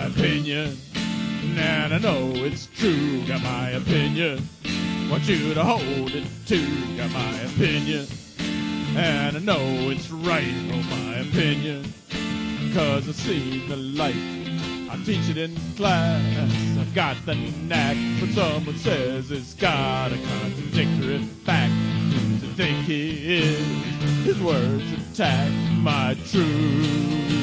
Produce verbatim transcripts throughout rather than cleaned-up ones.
opinion, and I know it's true. Got my opinion. Want you to hold it too. Got my opinion, and I know it's right. Oh, my opinion, 'cause I see the light. I teach it in class. I've got the knack. When someone says it's got a contradictory fact, who to think he is? His words attack my truth.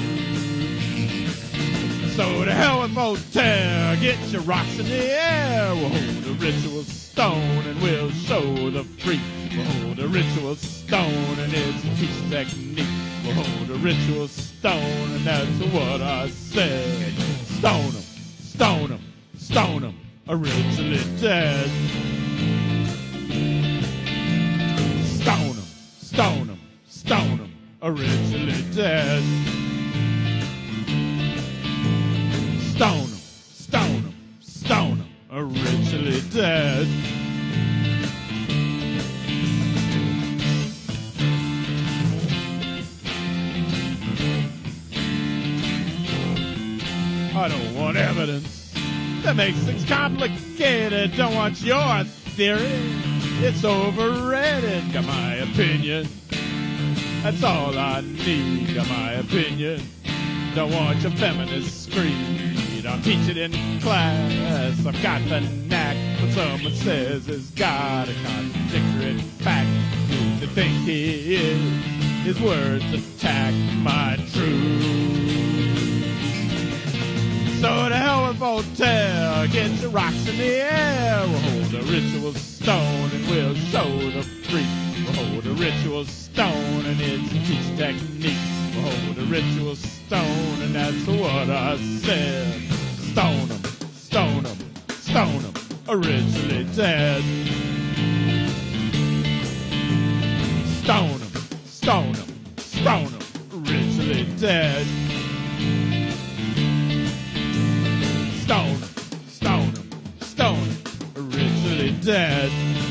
So to hell with Voltaire. Get your rocks in the air. We'll hold a ritual stone and we'll show the freak. We'll hold a ritual stone and it's a teach technique. We'll hold a ritual stone and that's what I said. Stone 'em, stone 'em, stone 'em, originally dead. Stone 'em, stone 'em, stone 'em, originally dead. Stone 'em, stone 'em, stone 'em, originally dead. I don't want evidence that makes things complicated. Don't want your theory, it's overrated. Got my opinion, that's all I need. Got my opinion, don't want your feminist screed. I'll teach it in class. I've got the knack. When someone says it's got a contradictory fact, who to think he is? His words attack my truth. So to hell with Voltaire. Get your rocks in the air. We'll hold a ritual stone and we'll show the freak. We'll hold a ritual stone and it's a teach technique. We'll hold a ritual stone and that's what I said. Stone 'em, stone 'em, stone 'em, originally dead. Stone 'em, stone 'em, stone 'em, originally dead. Stone 'em, stone 'em, stone 'em, originally dead.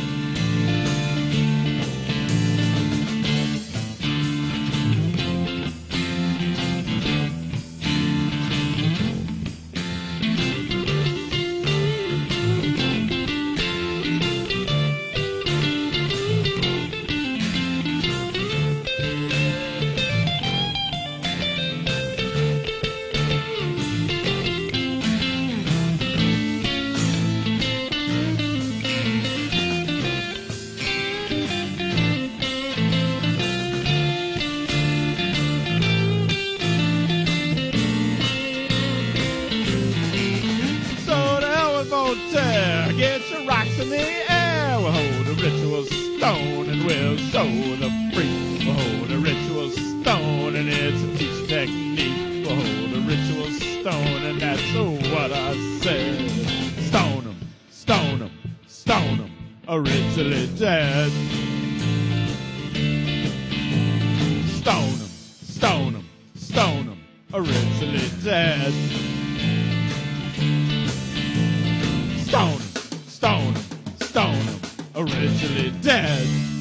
Get your rocks in the air. We'll hold a ritual stone and we'll show the freak. We'll hold a ritual stone and it's a teach technique. We'll hold a ritual stone and that's what I said. Stone 'em, stone 'em, stone 'em, originally dead. Stone 'em, stone 'em, stone 'em, originally dead. Stone 'em, stone 'em, stone 'em, originally dead.